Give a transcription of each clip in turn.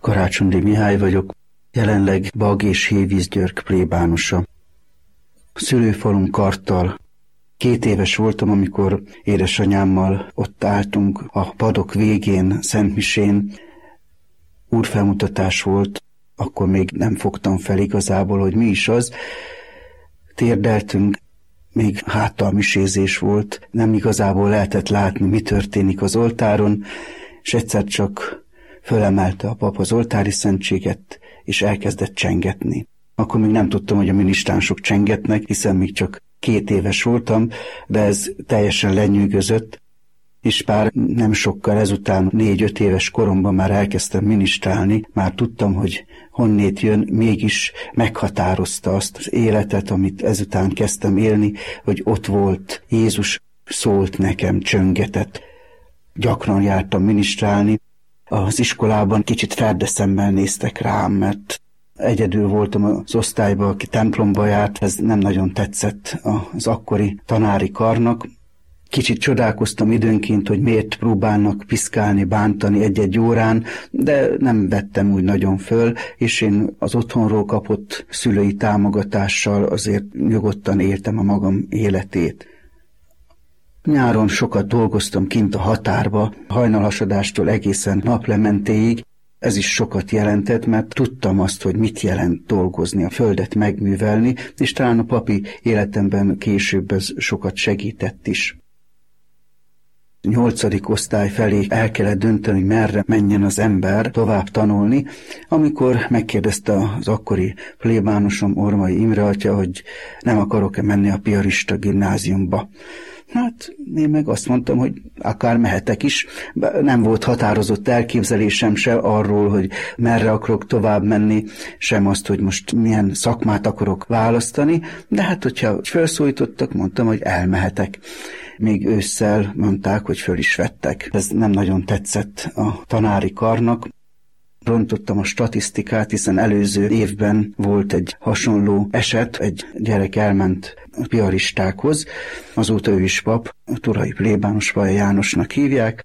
Karácsonyi Mihály vagyok, jelenleg Bag és Hévízgyörk plébánosa. A szülőfalunk Karttal. 2 éves voltam, amikor édesanyámmal ott álltunk a padok végén, Szentmisén. Úrfelmutatás volt, akkor még nem fogtam fel igazából, hogy mi is az. Térdeltünk, még háttal misézés volt, nem igazából lehetett látni, mi történik az oltáron, és egyszer csak fölemelte a pap az oltári szentséget, és elkezdett csengetni. Akkor még nem tudtam, hogy a minisztránsok csengetnek, hiszen még csak 2 éves voltam, de ez teljesen lenyűgözött, és pár nem sokkal ezután 4-5 éves koromban már elkezdtem minisztrálni, már tudtam, hogy honnét jön, mégis meghatározta azt az életet, amit ezután kezdtem élni, hogy ott volt, Jézus szólt nekem, csöngetett. Gyakran jártam minisztrálni, az iskolában kicsit ferdeszemmel néztek rám, mert egyedül voltam az osztályban, aki templomba járt, ez nem nagyon tetszett az akkori tanári karnak. Kicsit csodálkoztam időnként, hogy miért próbálnak piszkálni, bántani egy-egy órán, de nem vettem úgy nagyon föl, és én az otthonról kapott szülői támogatással azért nyugodtan éltem a magam életét. Nyáron sokat dolgoztam kint a határba, hajnalhasadástól egészen naplementéig. Ez is sokat jelentett, mert tudtam azt, hogy mit jelent dolgozni, a földet megművelni, és talán a papi életemben később ez sokat segített is. 8. osztály felé el kellett dönteni, hogy merre menjen az ember tovább tanulni, amikor megkérdezte az akkori plébánosom, Ormai Imre atya, hogy nem akarok-e menni a piarista gimnáziumba. Hát én meg azt mondtam, hogy akár mehetek is. Nem volt határozott elképzelésem se arról, hogy merre akarok tovább menni, sem azt, hogy most milyen szakmát akarok választani, de hát hogyha felszólítottak, mondtam, hogy elmehetek. Még ősszel mondták, hogy föl is vettek. Ez nem nagyon tetszett a tanári karnak. Rontottam a statisztikát, hiszen előző évben volt egy hasonló eset, egy gyerek elment a piaristákhoz, azóta ő is pap, a turai plébános, Vaja Jánosnak hívják.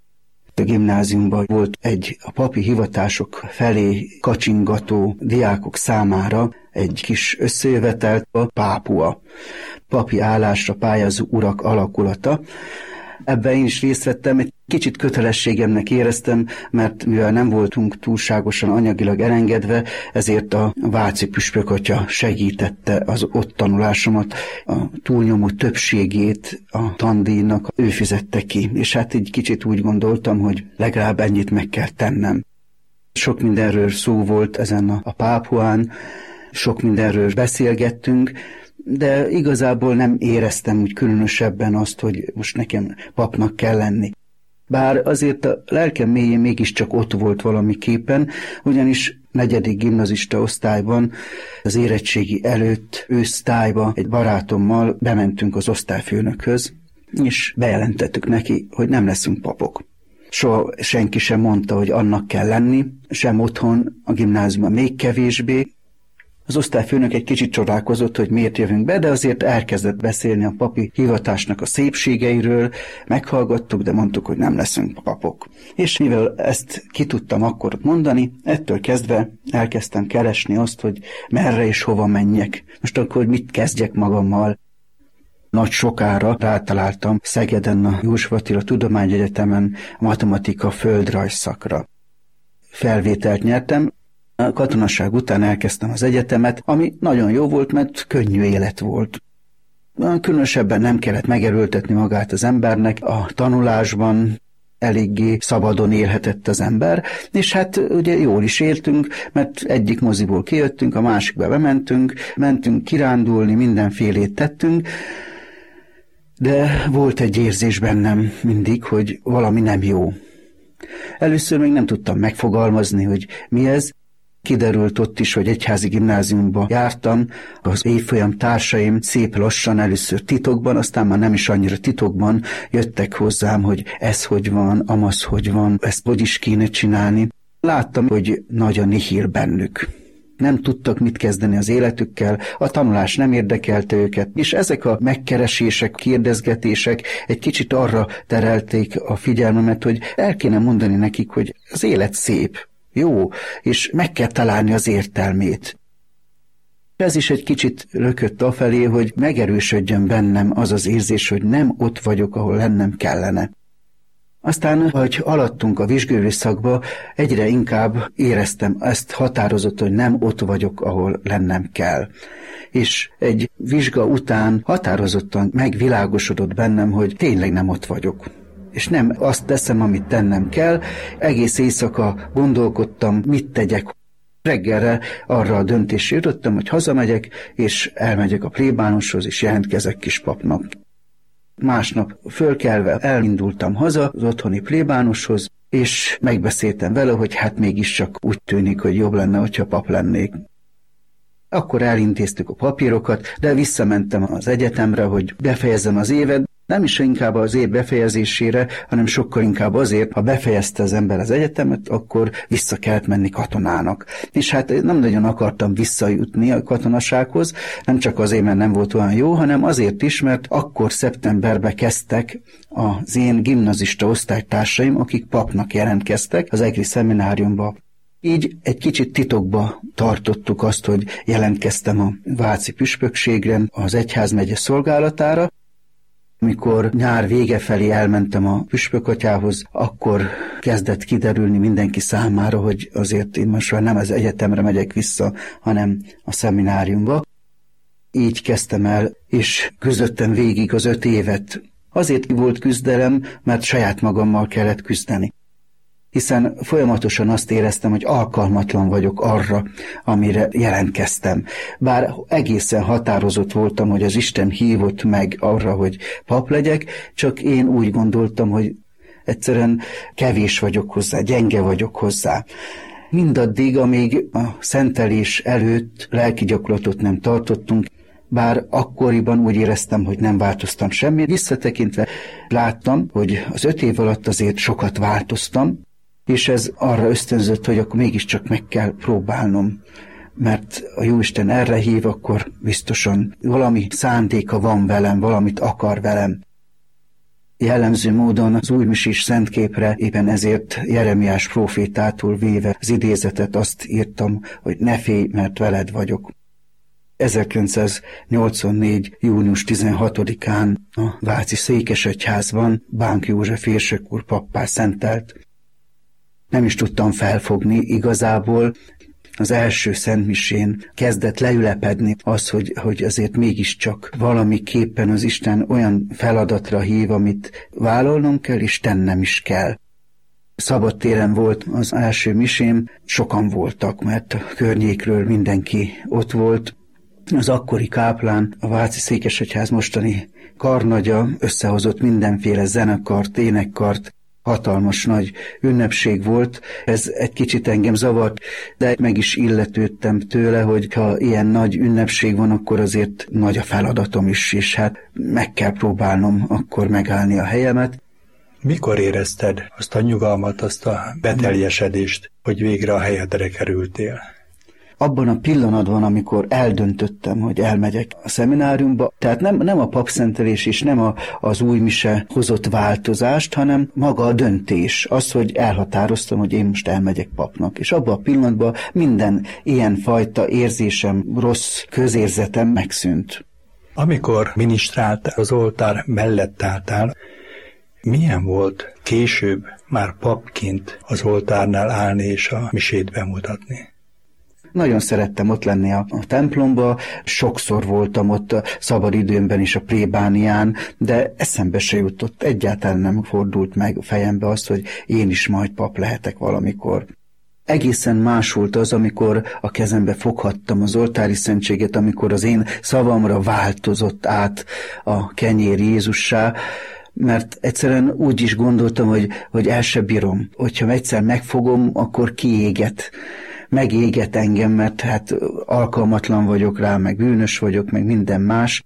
A gimnáziumban volt egy a papi hivatások felé kacsingató diákok számára egy kis összejövetelt, a Pápua, papi állásra pályázó urak alakulata. Ebben én is részt vettem, egy kicsit kötelességemnek éreztem, mert mivel nem voltunk túlságosan anyagilag elengedve, ezért a Váci püspök atya segítette az ott tanulásomat, a túlnyomó többségét a tandíjnak ő fizette ki, és hát egy kicsit úgy gondoltam, hogy legalább ennyit meg kell tennem. Sok mindenről szó volt ezen a Pápuán, sok mindenről beszélgettünk, de igazából nem éreztem úgy különösebben azt, hogy most nekem papnak kell lenni. Bár azért a lelkem mélyén mégiscsak ott volt valamiképpen, ugyanis 4. gimnazista osztályban az érettségi előtt ősztályba egy barátommal bementünk az osztályfőnökhöz, és bejelentettük neki, hogy nem leszünk papok. Soha senki sem mondta, hogy annak kell lenni, sem otthon, a gimnáziumban még kevésbé. Az osztályfőnök egy kicsit csodálkozott, hogy miért jövünk be, de azért elkezdett beszélni a papi hivatásnak a szépségeiről, meghallgattuk, de mondtuk, hogy nem leszünk papok. És mivel ezt ki tudtam akkor mondani, ettől kezdve elkezdtem keresni azt, hogy merre és hova menjek. Most akkor mit kezdjek magammal? Nagy sokára rátaláltam Szegeden a József Attila Tudományegyetemen a matematika földrajz szakra. Felvételt nyertem. A katonaság után elkezdtem az egyetemet, ami nagyon jó volt, mert könnyű élet volt. Különösebben nem kellett megerőltetni magát az embernek, a tanulásban eléggé szabadon élhetett az ember, és hát ugye jól is éltünk, mert egyik moziból kijöttünk, a másikba bementünk, mentünk kirándulni, mindenfélét tettünk, de volt egy érzés bennem mindig, hogy valami nem jó. Először még nem tudtam megfogalmazni, hogy mi ez. Kiderült ott is, hogy egyházi gimnáziumba jártam, az évfolyam társaim szép lassan, először titokban, aztán már nem is annyira titokban jöttek hozzám, hogy ez hogy van, amaz hogy van, ezt hogy is kéne csinálni. Láttam, hogy nagy a nihil bennük. Nem tudtak mit kezdeni az életükkel, a tanulás nem érdekelte őket, és ezek a megkeresések, kérdezgetések egy kicsit arra terelték a figyelmemet, hogy el kéne mondani nekik, hogy az élet szép. jó, és meg kell találni az értelmét. Ez is egy kicsit lökött afelé, hogy megerősödjön bennem az az érzés, hogy nem ott vagyok, ahol lennem kellene. Aztán, ahogy haladtunk a vizsgőrös szakba, egyre inkább éreztem ezt határozott, hogy nem ott vagyok, ahol lennem kell. És egy vizsga után határozottan megvilágosodott bennem, hogy tényleg nem ott vagyok. És nem azt teszem, amit tennem kell, egész éjszaka gondolkodtam, mit tegyek. Reggelre arra a döntésre jutottam, hogy hazamegyek, és elmegyek a plébánoshoz, és jelentkezek kispapnak. Másnap fölkelve elindultam haza az otthoni plébánoshoz, és megbeszéltem vele, hogy hát mégiscsak úgy tűnik, hogy jobb lenne, hogyha pap lennék. Akkor elintéztük a papírokat, de visszamentem az egyetemre, hogy befejezzem az évet, nem is inkább az év befejezésére, hanem sokkal inkább azért, ha befejezte az ember az egyetemet, akkor vissza kellett menni katonának. És hát nem nagyon akartam visszajutni a katonasághoz, nem csak azért, mert nem volt olyan jó, hanem azért is, mert akkor szeptemberben kezdtek az én gimnazista osztálytársaim, akik papnak jelentkeztek az egri szemináriumba. Így egy kicsit titokba tartottuk azt, hogy jelentkeztem a váci püspökségre, az egyházmegye szolgálatára. Amikor nyár vége felé elmentem a püspökatyához, akkor kezdett kiderülni mindenki számára, hogy azért én most már nem az egyetemre megyek vissza, hanem a szemináriumba. Így kezdtem el, és küzdöttem végig az 5 évet. Azért volt küzdelem, mert saját magammal kellett küzdeni. Hiszen folyamatosan azt éreztem, hogy alkalmatlan vagyok arra, amire jelentkeztem. Bár egészen határozott voltam, hogy az Isten hívott meg arra, hogy pap legyek, csak én úgy gondoltam, hogy egyszerűen kevés vagyok hozzá, gyenge vagyok hozzá. Mindaddig, amíg a szentelés előtt lelki gyakorlatot nem tartottunk, bár akkoriban úgy éreztem, hogy nem változtam semmit, visszatekintve láttam, hogy az 5 év alatt azért sokat változtam, és ez arra ösztönzött, hogy akkor mégiscsak meg kell próbálnom, mert a Jóisten erre hív, akkor biztosan valami szándéka van velem, valamit akar velem. Jellemző módon az újmisés szentképre éppen ezért Jeremiás prófétától véve az idézetet azt írtam, hogy ne félj, mert veled vagyok. 1984. június 16-án a váci székesegyházban Bánk József érsek úr pappá szentelt. Nem is tudtam felfogni igazából. Az első szentmisén kezdett leülepedni az, hogy azért mégiscsak valamiképpen az Isten olyan feladatra hív, amit vállalnom kell, és tennem is kell. Szabadtéren volt az első misém, sokan voltak, mert a környékről mindenki ott volt. Az akkori káplán, a váci székesegyház mostani karnagya összehozott mindenféle zenekart, énekkart, hatalmas nagy ünnepség volt. Ez egy kicsit engem zavart, de meg is illetődtem tőle, hogy ha ilyen nagy ünnepség van, akkor azért nagy a feladatom is, és hát meg kell próbálnom akkor megállni a helyemet. Mikor érezted azt a nyugalmat, azt a beteljesedést, hogy végre a helyedre kerültél? Abban a pillanatban, amikor eldöntöttem, hogy elmegyek a szemináriumba, tehát nem a papszentelés és nem az új mise hozott változást, hanem maga a döntés, az, hogy elhatároztam, hogy én most elmegyek papnak. És abban a pillanatban minden ilyenfajta érzésem, rossz közérzetem megszűnt. Amikor minisztráltál, az oltár mellett álltál, milyen volt később már papként az oltárnál állni és a misét bemutatni? Nagyon szerettem ott lenni a templomba, sokszor voltam ott a szabadidőmben is a plébánián, de eszembe se jutott, egyáltalán nem fordult meg a fejembe az, hogy én is majd pap lehetek valamikor. Egészen más volt az, amikor a kezembe foghattam az oltári szentséget, amikor az én szavamra változott át a kenyér Jézussá, mert egyszerűen úgy is gondoltam, hogy el se bírom. Hogyha egyszer megfogom, akkor kiéget. Megéget engem, mert hát alkalmatlan vagyok rá, meg bűnös vagyok, meg minden más.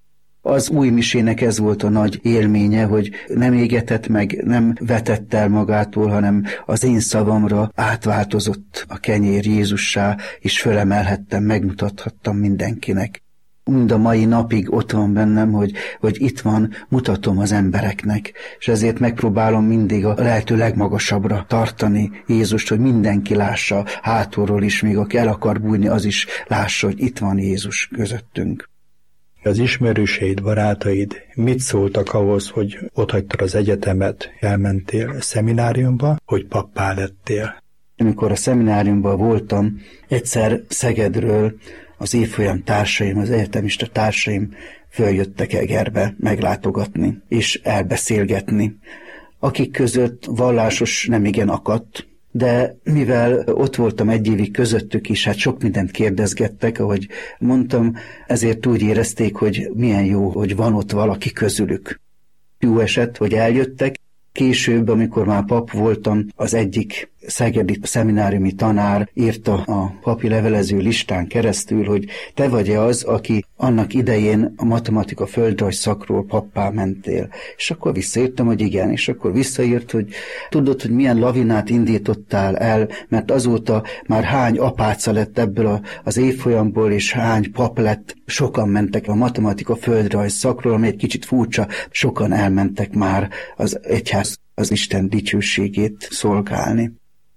Az új misének ez volt a nagy élménye, hogy nem égetett meg, nem vetett el magától, hanem az én szavamra átváltozott a kenyér Jézussá, és fölemelhettem, megmutathattam mindenkinek. mind a mai napig ott van bennem, hogy itt van, mutatom az embereknek, és ezért megpróbálom mindig a lehető legmagasabbra tartani Jézust, hogy mindenki lássa hátulról is, még aki el akar bújni, az is lássa, hogy itt van Jézus közöttünk. Az ismerőseid, barátaid mit szóltak ahhoz, hogy otthagytad az egyetemet, elmentél szemináriumba, hogy pappá lettél? Amikor a szemináriumban voltam, egyszer Szegedről az évfolyam társaim, az egyetemista társaim följöttek Egerbe meglátogatni és elbeszélgetni, akik között vallásos nemigen akadt, de mivel ott voltam egy évig közöttük is, hát sok mindent kérdezgettek, ahogy mondtam, ezért úgy érezték, hogy milyen jó, hogy van ott valaki közülük. Jó eset, hogy eljöttek. Később, amikor már pap voltam, az egyik szegedi szemináriumi tanár írta a papi levelező listán keresztül, hogy te vagy-e az, aki annak idején a matematika földrajz szakról pappá mentél. És akkor visszaírtam, hogy igen, és akkor visszaírt, hogy tudod, hogy milyen lavinát indítottál el, mert azóta már hány apáca lett ebből az évfolyamból, és hány pap lett, sokan mentek a matematika földrajz szakról, ami egy kicsit furcsa, sokan elmentek már az egyház, az Isten dicsőségét szolgálni.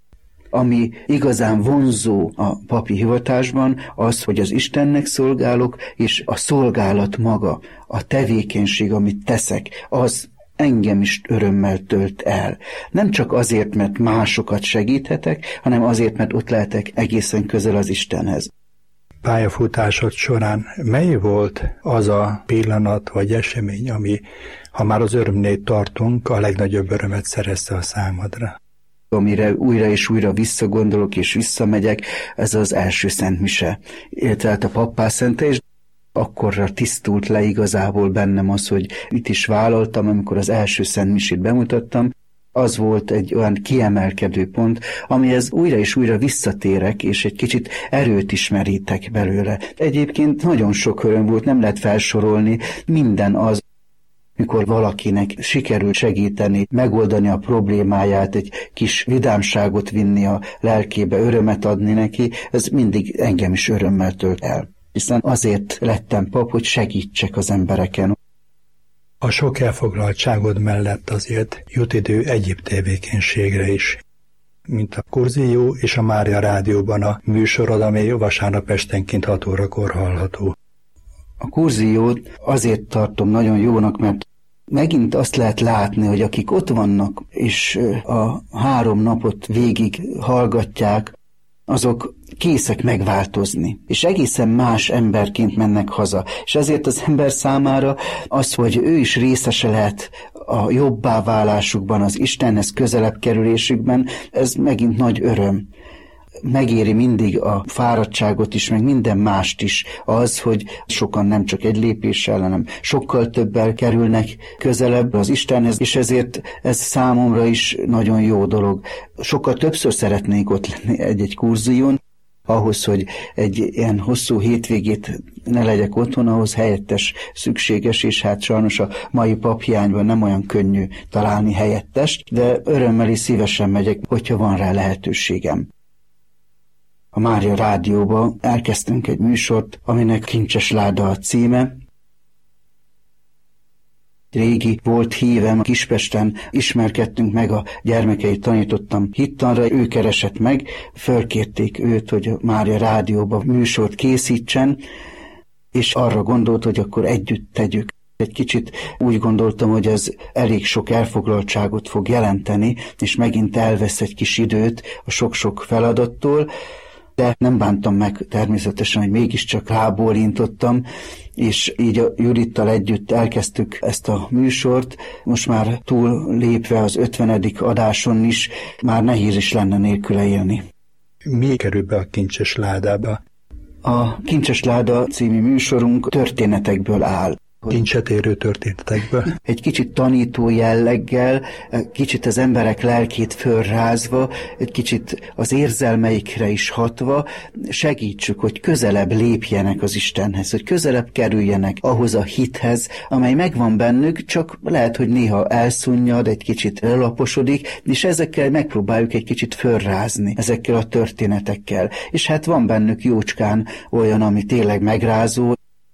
Ami igazán vonzó a papi hivatásban, az, hogy az Istennek szolgálok, és a szolgálat maga, a tevékenység, amit teszek, az engem is örömmel tölt el. Nem csak azért, mert másokat segíthetek, hanem azért, mert ott lehetek egészen közel az Istenhez. Pályafutásod során mely volt az a pillanat vagy esemény, ami, ha már az örömnél tartunk, a legnagyobb örömet szerezte a számodra? Amire újra és újra visszagondolok és visszamegyek, ez az első szentmise. Tehát a pappászentelés, akkorra tisztult le igazából bennem az, hogy mit is vállaltam, amikor az első szentmisét bemutattam. Az volt egy olyan kiemelkedő pont, amihez újra és újra visszatérek, és egy kicsit erőt is merítek belőle. Egyébként nagyon sok öröm volt, nem lehet felsorolni, minden az, mikor valakinek sikerült segíteni, megoldani a problémáját, egy kis vidámságot vinni a lelkébe, örömet adni neki, ez mindig engem is örömmel tölt el. Hiszen azért lettem pap, hogy segítsek az embereken. A sok elfoglaltságod mellett azért jut idő egyéb tevékenységre is, mint a Kurzió és a Mária Rádióban a műsorod, amely vasárnap esténként 6 órakor hallható. A Kurziót azért tartom nagyon jónak, mert megint azt lehet látni, hogy akik ott vannak, és a 3 napot végig hallgatják, azok készek megváltozni, és egészen más emberként mennek haza. És ezért az ember számára az, hogy ő is részese lehet a jobbá válásukban, az Istenhez közelebb kerülésükben, ez megint nagy öröm. Megéri mindig a fáradtságot is, meg minden mást is az, hogy sokan nem csak egy lépéssel, hanem sokkal többel kerülnek közelebb az Istenhez, és ezért ez számomra is nagyon jó dolog. Sokkal többször szeretnék ott lenni egy kurzión, ahhoz, hogy egy ilyen hosszú hétvégét ne legyek otthon, ahhoz helyettes szükséges, és hát sajnos a mai paphiányban nem olyan könnyű találni helyettest, de örömmel és szívesen megyek, hogyha van rá lehetőségem. A Mária Rádióba elkezdtünk egy műsort, aminek Kincses Láda a címe. Régi volt hívem, Kispesten ismerkedtünk meg, a gyermekeit tanítottam hittanra, ő keresett meg, fölkérték őt, hogy a Mária Rádióba műsort készítsen, és arra gondolt, hogy akkor együtt tegyük. Egy kicsit úgy gondoltam, hogy ez elég sok elfoglaltságot fog jelenteni, és megint elvesz egy kis időt a sok-sok feladattól, de nem bántam meg természetesen, hogy mégiscsak rábólintottam, és így a Judittal együtt elkezdtük ezt a műsort. Most már túl lépve az 50. adáson is, már nehéz is lenne nélküle élni. Mi kerül be a Kincses Ládába? A Kincses Láda című műsorunk történetekből áll. Kincset érő történetekből. Egy kicsit tanító jelleggel, kicsit az emberek lelkét fölrázva, egy kicsit az érzelmeikre is hatva, segítsük, hogy közelebb lépjenek az Istenhez, hogy közelebb kerüljenek ahhoz a hithez, amely megvan bennük, csak lehet, hogy néha elszunnyad, egy kicsit lelaposodik, és ezekkel megpróbáljuk egy kicsit fölrázni, ezekkel a történetekkel. És hát van bennük jócskán olyan, ami tényleg megrázó,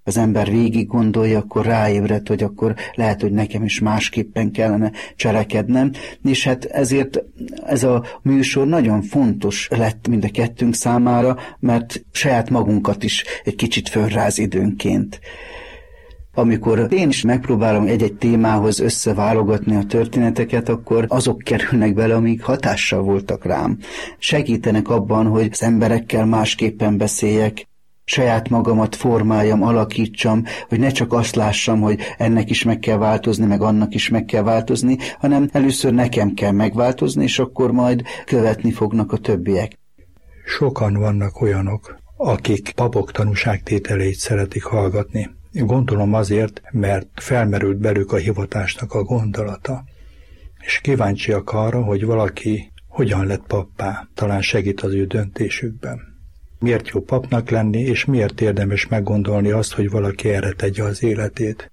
az ember végig gondolja, akkor ráébred, hogy akkor lehet, hogy nekem is másképpen kellene cselekednem, és hát ezért ez a műsor nagyon fontos lett mind a kettőnk számára, mert saját magunkat is egy kicsit fölráz időnként. Amikor én is megpróbálom egy-egy témához összeválogatni a történeteket, akkor azok kerülnek bele, amik hatással voltak rám. Segítenek abban, hogy az emberekkel másképpen beszéljek, saját magamat formáljam, alakítsam, hogy ne csak azt lássam, hogy ennek is meg kell változni, meg annak is meg kell változni, hanem először nekem kell megváltozni, és akkor majd követni fognak a többiek. Sokan vannak olyanok, akik papok tanúságtételeit szeretik hallgatni. Gondolom azért, mert felmerült belük a hivatásnak a gondolata, és kíváncsiak arra, hogy valaki hogyan lett pappá, talán segít az ő döntésükben. Miért jó papnak lenni, és miért érdemes meggondolni azt, hogy valaki erre tegye az életét?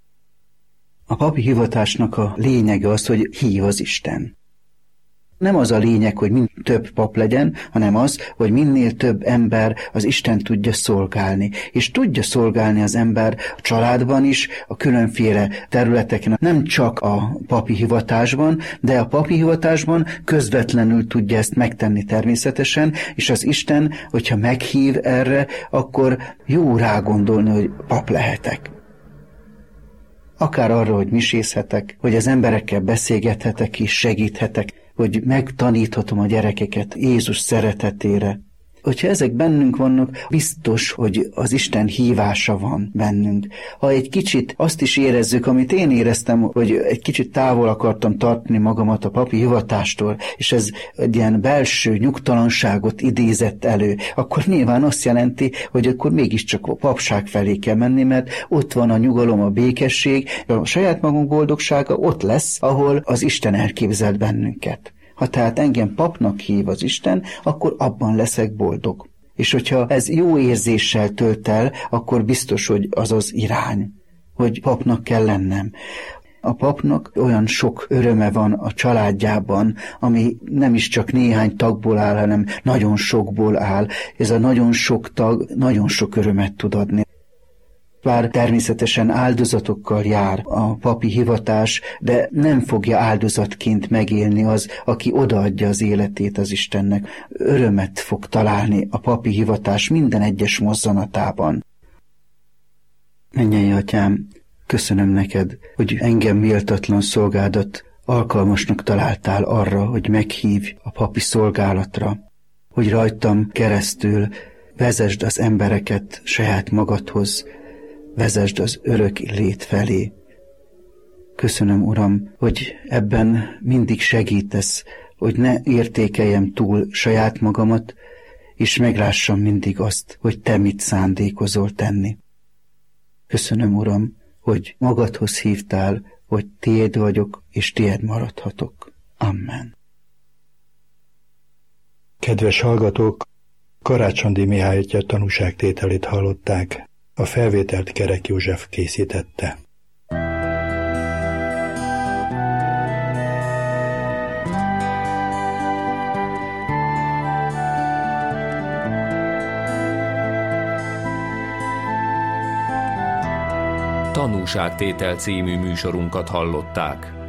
A papi hivatásnak a lényege az, hogy hív az Isten. Nem az a lényeg, hogy minél több pap legyen, hanem az, hogy minél több ember az Isten tudja szolgálni. És tudja szolgálni az ember a családban is, a különféle területeken, nem csak a papi hivatásban, de a papi hivatásban közvetlenül tudja ezt megtenni természetesen, és az Isten, hogyha meghív erre, akkor jó rágondolni, hogy pap lehetek. Akár arra, hogy misézhetek, hogy az emberekkel beszélgethetek és segíthetek, hogy megtaníthatom a gyerekeket Jézus szeretetére. Hogyha ezek bennünk vannak, biztos, hogy az Isten hívása van bennünk. Ha egy kicsit azt is érezzük, amit én éreztem, hogy egy kicsit távol akartam tartani magamat a papi hivatástól, és ez egy ilyen belső nyugtalanságot idézett elő, akkor nyilván azt jelenti, hogy akkor mégiscsak a papság felé kell menni, mert ott van a nyugalom, a békesség, a saját magunk boldogsága ott lesz, ahol az Isten elképzelt bennünket. Ha tehát engem papnak hív az Isten, akkor abban leszek boldog. És hogyha ez jó érzéssel tölt el, akkor biztos, hogy az az irány, hogy papnak kell lennem. A papnak olyan sok öröme van a családjában, ami nem is csak néhány tagból áll, hanem nagyon sokból áll. Ez a nagyon sok tag nagyon sok örömet tud adni. Bár természetesen áldozatokkal jár a papi hivatás, de nem fogja áldozatként megélni az, aki odaadja az életét az Istennek. Örömet fog találni a papi hivatás minden egyes mozzanatában. Mennyei Atyám, köszönöm neked, hogy engem méltatlan szolgádat alkalmasnak találtál arra, hogy meghívj a papi szolgálatra, hogy rajtam keresztül vezesd az embereket saját magadhoz, vezesd az örök lét felé. Köszönöm, Uram, hogy ebben mindig segítesz, hogy ne értékeljem túl saját magamat, és meglássam mindig azt, hogy Te mit szándékozol tenni. Köszönöm, Uram, hogy magadhoz hívtál, hogy Tiéd vagyok, és Tiéd maradhatok. Amen. Kedves hallgatók, Karácsony Mihály atya tanúságtételét hallották. A felvételt Kerek József készítette. Tanúságtétel című műsorunkat hallották.